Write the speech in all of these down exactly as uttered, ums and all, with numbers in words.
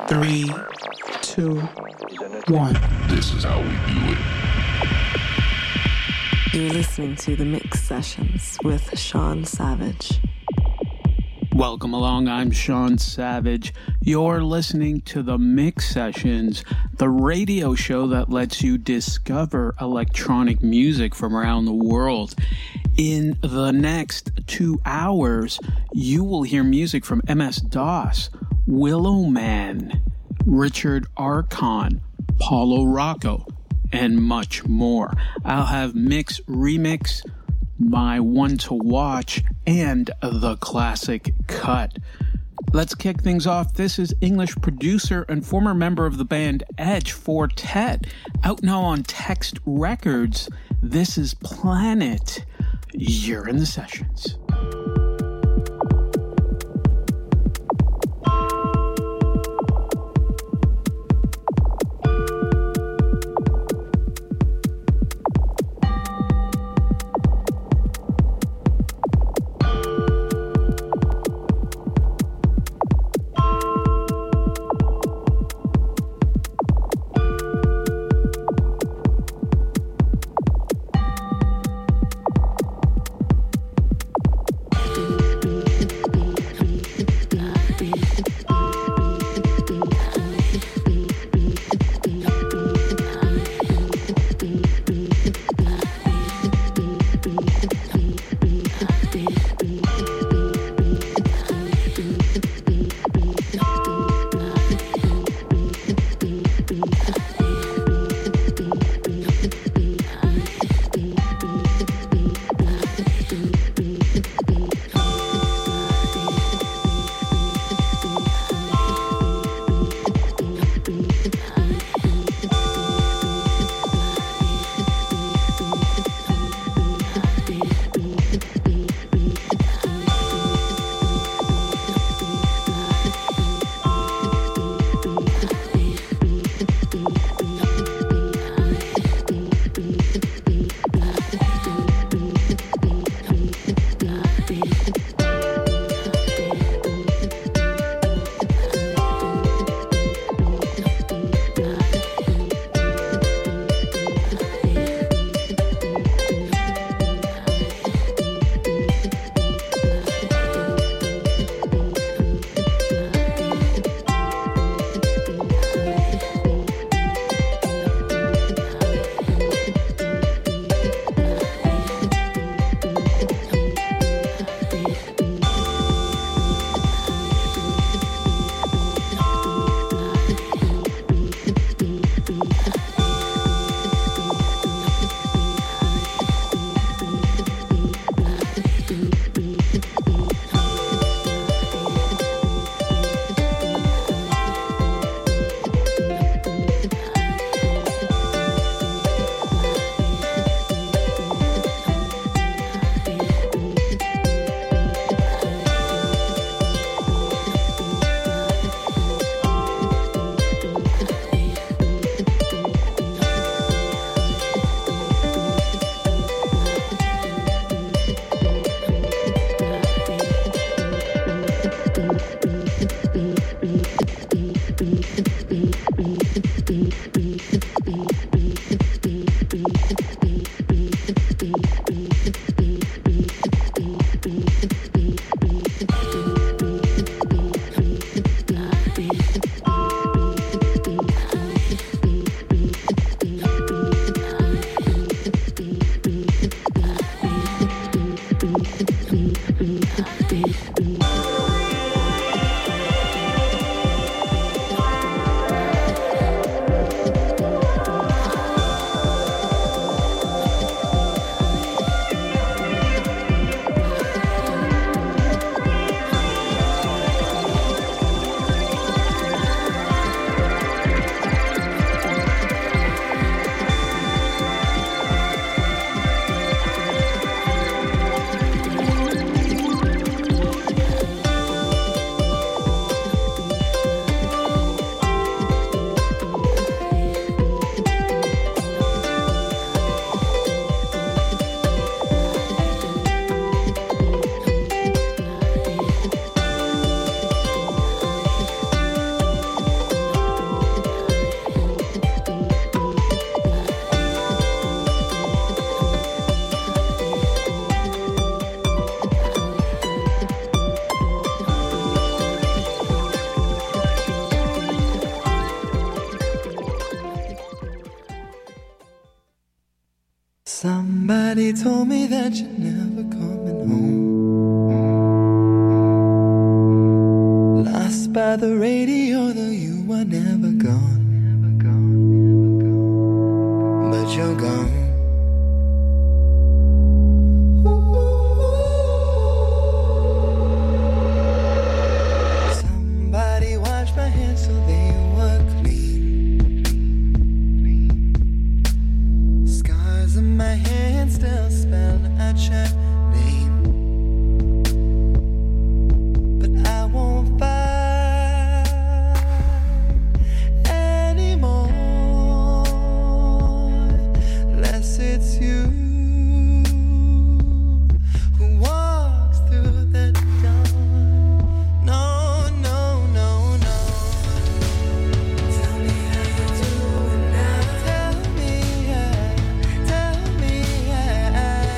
Three, two, one. This is how we do it. You're listening to The Mix Sessions with Sean Savage. Welcome along, I'm Sean Savage. You're listening to The Mix Sessions, the radio show that lets you discover electronic music from around the world. In the next two hours, you will hear music from M S DOS, Willow Man, Richard Archon, Paulo Rocco, and much more. I'll have Mix Remix, my one to watch, and the classic cut. Let's kick things off. This is English producer and former member of the band Edge Fortet, out now on Text Records. This is Planet. You're in the sessions. Somebody told me that you're never coming home. Lost by the radio, though you are never gone. But you're gone. Somebody washed my hands so they were clean. Scars on my hands still spell out your name. But I won't fight anymore, unless it's you who walks through the door. No, no, no, no. Tell me how you doing now. Tell me, yeah. Tell me, yeah.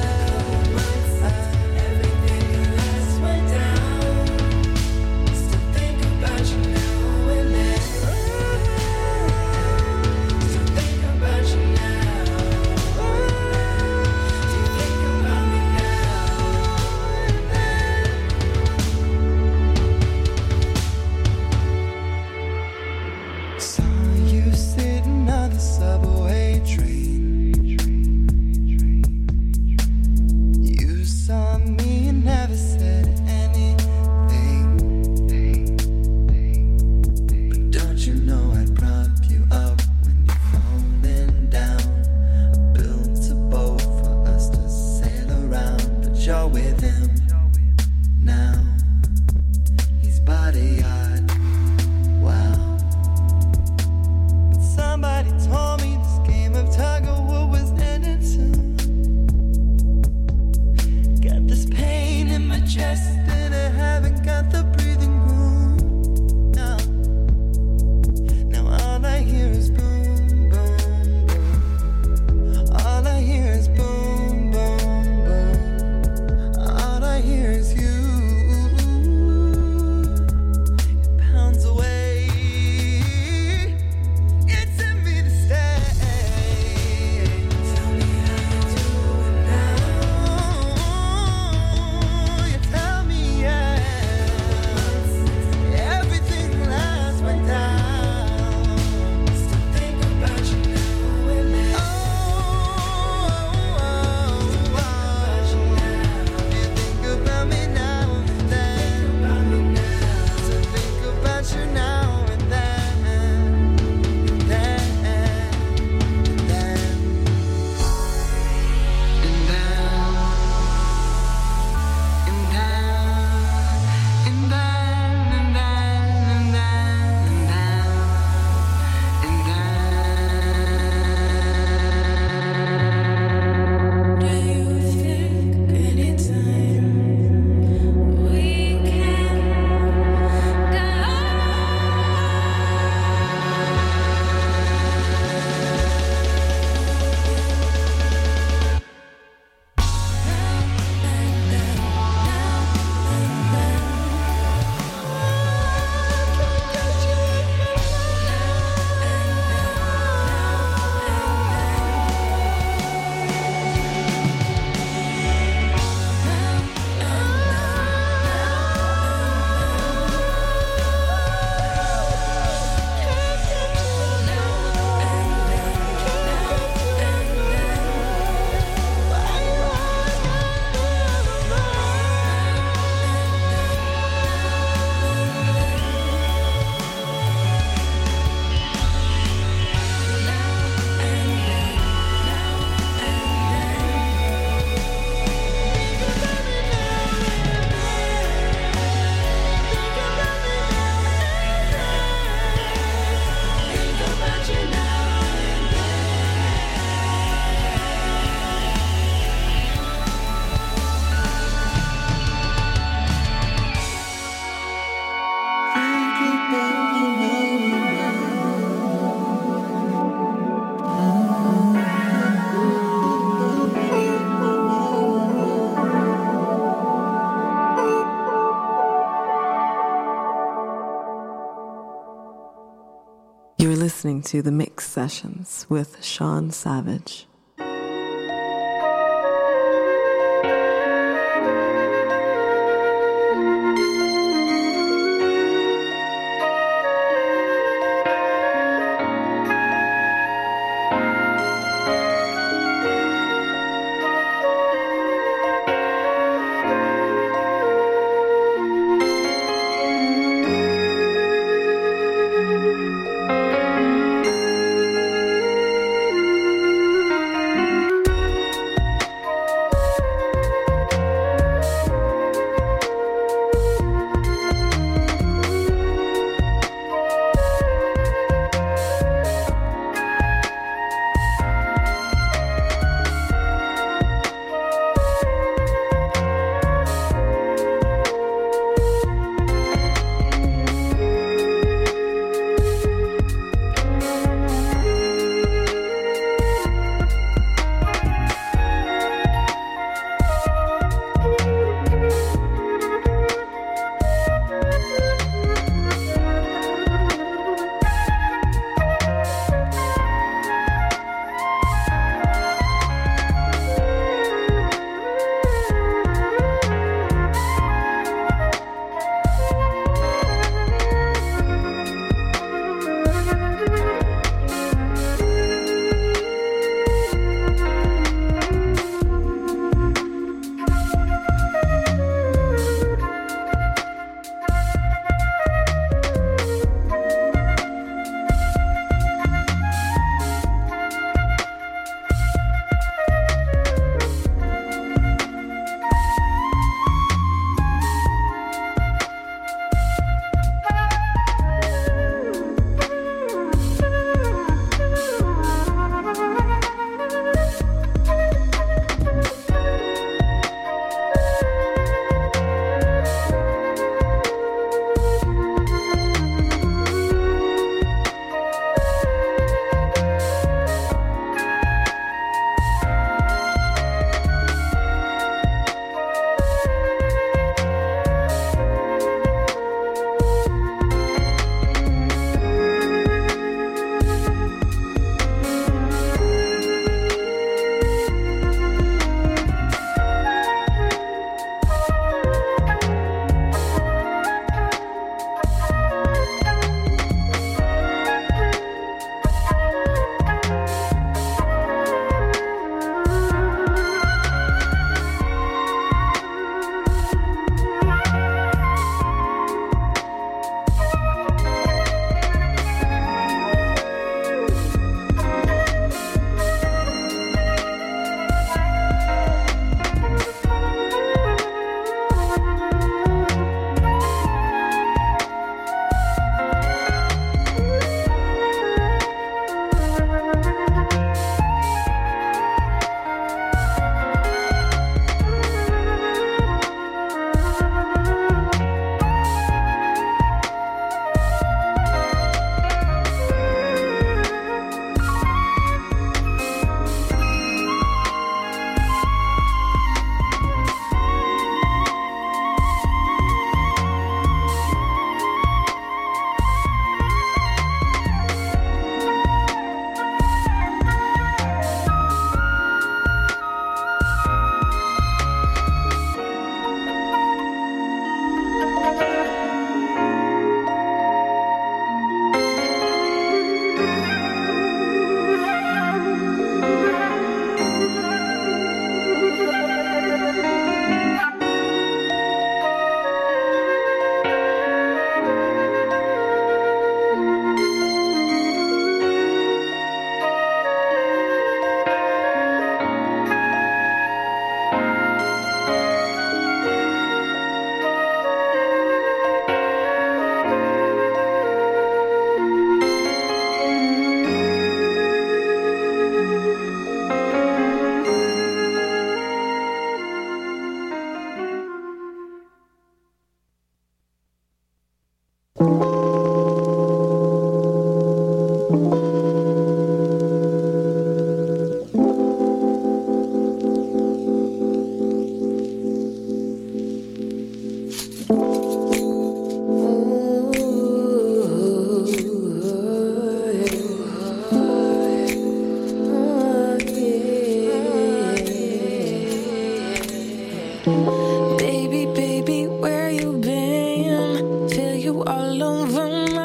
Everything else went down. Still think about you now and then. Still think about you now. Do you think about me now and then? Saw you sitting on the subway train. You saw me and never said anything. But don't you know I'd prop you up when you're falling down? I built a boat for us to sail around, but you're with him now. He's bodyguard. Wow. But somebody told me this game of tug of war was ending soon. Got this pain in my chest and I haven't got the breathing room. No. Now all I hear is boom, boom, boom. All I hear is boom, boom, boom. All I hear is you. It pounds away. It's in me to stay. Tell me how you doing now. You tell me, yeah. Everything last went down. Still think about you now and then. Oh, oh, oh, oh. You think about me now and then. So think about you now and then. Then, then, and then, and then, and then, and then, and then, and then. Do you think anytime we can go? You're listening to The Mix Sessions with Sean Savage. Thank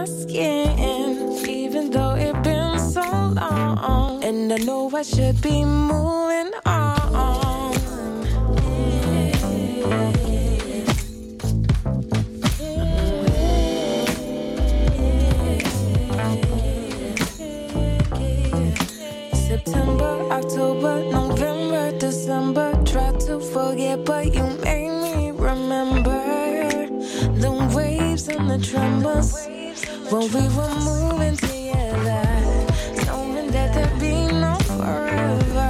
my skin, even though it's been so long. And I know I should be moving on. September, October, November, December. Try to forget, but you made me remember the waves and the trembles when we were moving together, knowing that there'd be no forever.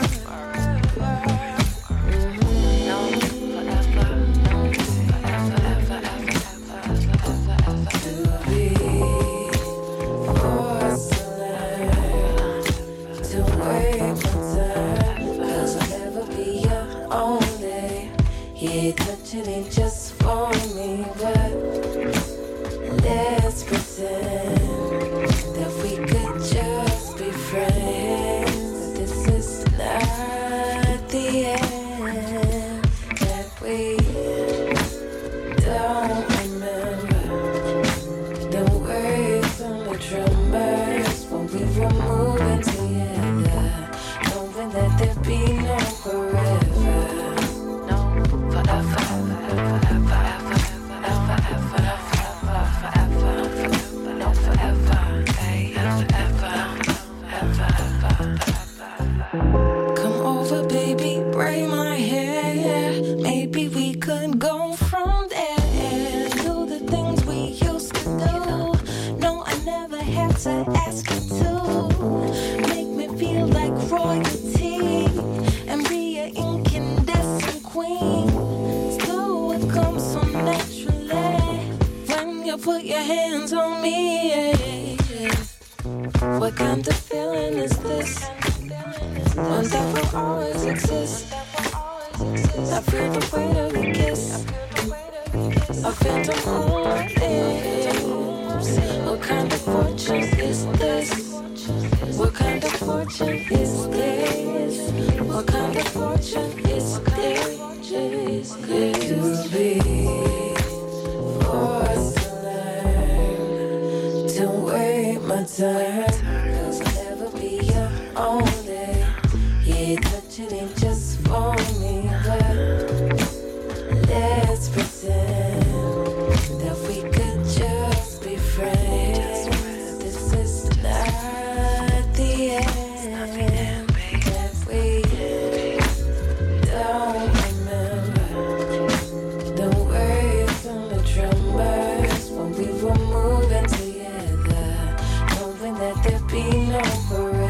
Touching ain't just for me, but let's pretend that we could just be friends. This is not the end, that we don't remember the waves and the tremors when we were moving together, knowing that there'd be no forever. Come over, baby, braid my hair. Maybe we could go from there. Do the things we used to do. No, I never had to ask you to. Make me feel like royalty and be an incandescent queen. So it comes so naturally when you put your hands on me. What kind of feeling is this? One that will always exist. I feel the weight of your kiss. I feel the moonlight. What kind of fortune is this? What kind of fortune is this? What kind of fortune is this? To be forced to learn to wait my time. Only, yeah, touching ain't just for me, but let's pretend that we could just be friends. This is not the end, that we don't remember the waves and the tremors when we were moving together, knowing that there'd be no forever.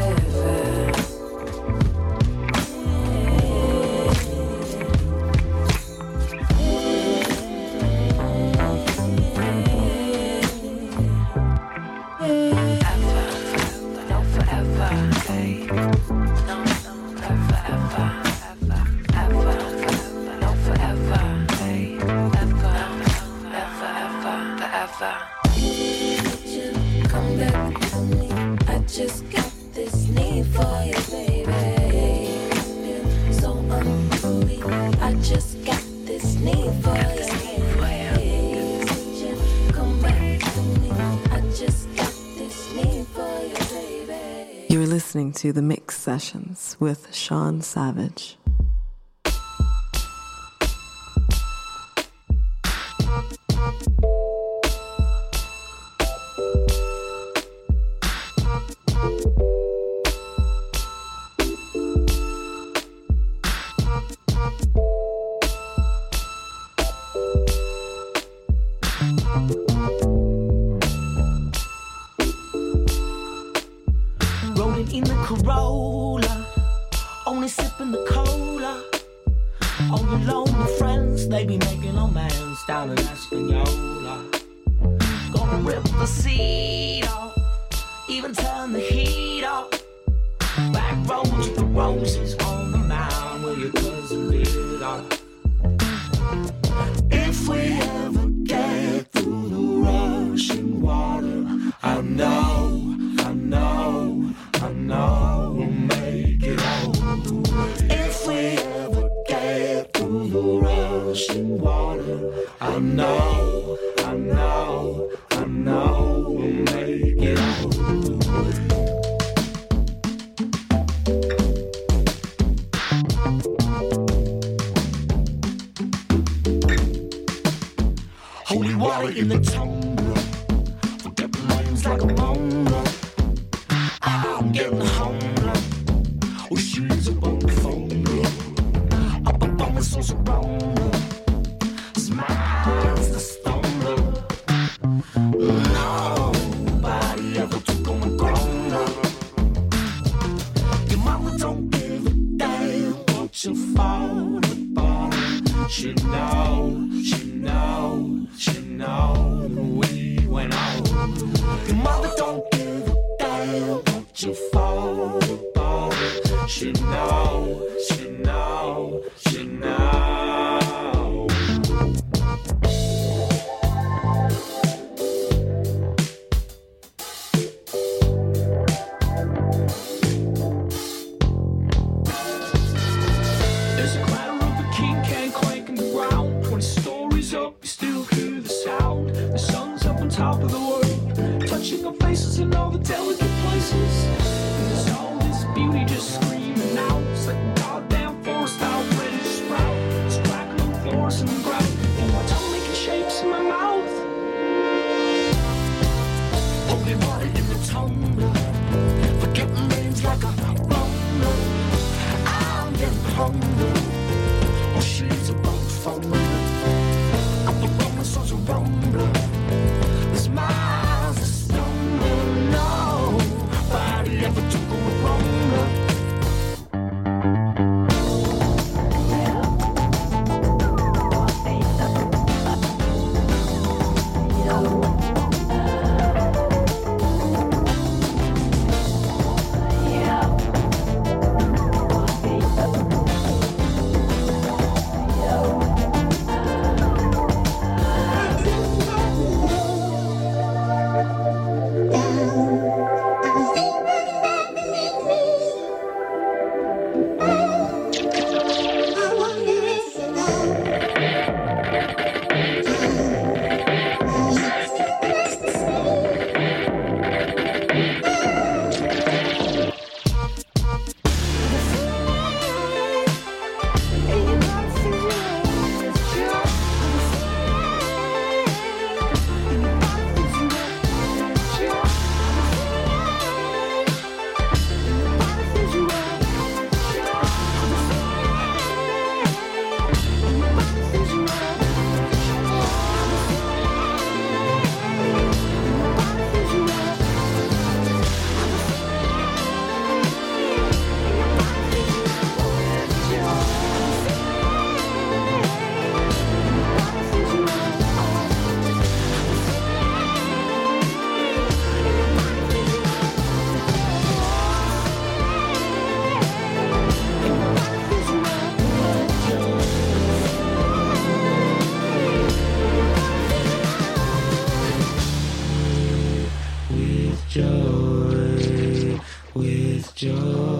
Come back to me. I just got this need for you, baby. So unruly. I just got this need for you, baby. Come back to me. I just got this need for you, baby. You're listening to The Mix Sessions with Sean Savage. Rolling in the Corolla, only sipping the cola. All your lonely friends, they be making amends down in Espanola. Gonna rip the seat off, even turn the heat off. Back roads with the roses on the mound where your cousin lived off. If we ever get through the rushing water, I know, I know, I know we'll make it all the way. If we ever get through the rushing water, I know, I know, I know names like a moaner. I'm getting home. Oh, she's a bone phone. Up up on the social bone. Smiles the stoner. Nobody ever took on a grown up. Your mama don't give a damn what you fall apart. She know, she know, she know we went out. Your mother don't give a damn what you fall apart. She know, she know, she know. There's a clatter of a king can clanking the ground. When the story's up, you still hear the sound. The sun's up on top of the world, touching our faces in all the delicate places. And there's all this beauty just screaming out. It's like a goddamn forest out ready to sprout. It's cracking on floors and ground. And my tongue making shapes in my mouth. Holy water in the tongue. Forgetting names like a loner. I'm getting hungry. Oh, she's a boat phone. Up above my soul's a rumbler. The smile's a stoner. Nobody ever took on a grown-up. With joy, with joy.